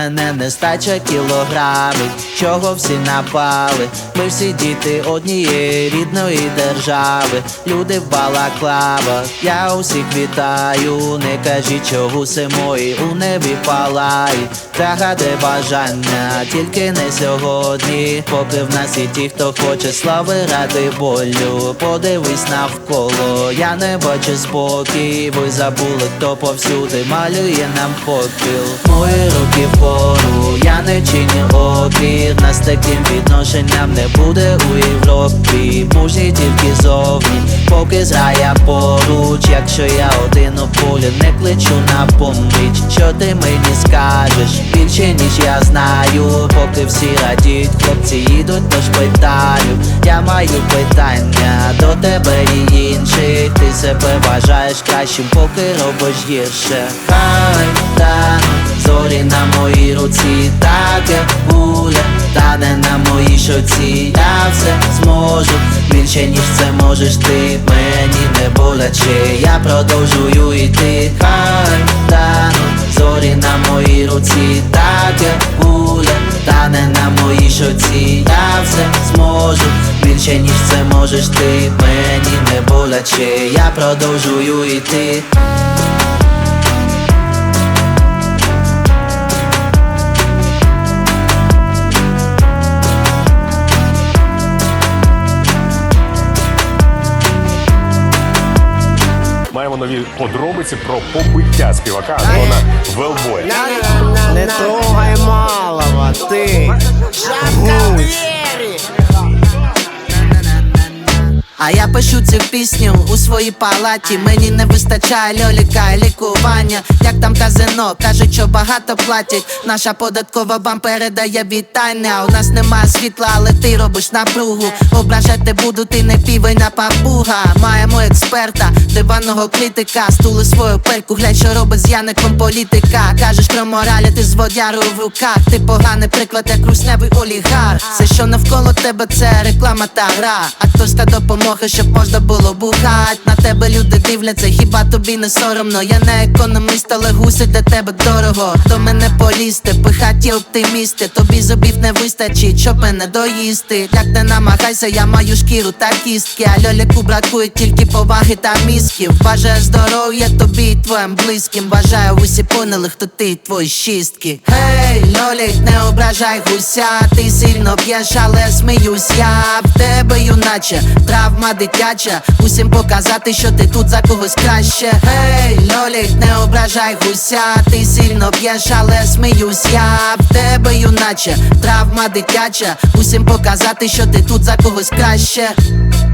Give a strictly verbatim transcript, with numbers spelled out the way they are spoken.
мене нестача кілограмів. Чого всі напали? Ми всі діти однієї рідної держави. Люди в балаклавах, я усіх вітаю. Не кажіть, чого се мої у небі палають. Загадай бажання, тільки не сьогодні. Поки в нас є ті, хто хоче слави ради болю. Подивись навколо, я не бачу спокій. Ви забули, хто повсюди малює нам попіл. Мої руки вгору, я не чиню опір. Нас таким відношенням не буде у Європі. Мужні тільки зовні, поки зграя поруч. Якщо я один у полі, не кличу на поміч. Що ти мені скажеш? Більше ніж я знаю. Поки всі радіють, хлопці їдуть по шпиталю. Я маю питання до тебе і інших. Ти себе вважаєш кращим, поки робиш гірше. Хай тануть зорі на моїй руці, так як гуля тане на моїй щоці. Я все зможу, більше ніж це можеш ти. Мені не боляче, я продовжую йти. Хай тануть зорі на моїй руці, так як гуля тане на моїй щоці. Я все зможу, більше ніж це можеш ти. Мені не боляче, я продовжую йти. Маємо нові подробиці про побиття співака Антона Велбоя. Не трогай малого, ти гусь. А я пишу цю пісню у своїй палаті. Мені не вистачає льоліка і лікування. Як там казино, кажуть, що багато платять. Наша податкова вам передає вітання. У нас немає світла, але ти робиш напругу. Ображати буду, ти не півень, а папуга. Маємо експерта, диванного критика. Стули свою пельку, глянь, що робить з Яником політика. Кажеш про мораль, ти з водярою в руках. Ти поганий приклад, як руснявий олігарх. Все, що навколо тебе, це реклама та гра. Акторська допомога, щоб можна було бухать. На тебе люди дивляться, хіба тобі не соромно? Я не економіст, але гуси для тебе дорого. До мене полізти, пихаті оптимісти. Тобі зубів не вистачить, щоб мене доїсти. Як не намагайся, я маю шкіру та кістки. А льоліку бракує тільки поваги та мізків. Бажаю здоров'я тобі і твоїм близьким. Бажаю, усі поняли, хто ти і твої шістки. Гей, льолік, не ображай гуся. Ти сильно п'єш, але сміюсь я. В тебе, юначе, травма дитяча. Усім показати, що ти тут за когось краще. Гей, льолік, не ображай гуся. Ти сильно п'єш, але сміюсь я. В тебе, юначе, травма дитяча. Усім показати, що ти тут за когось краще.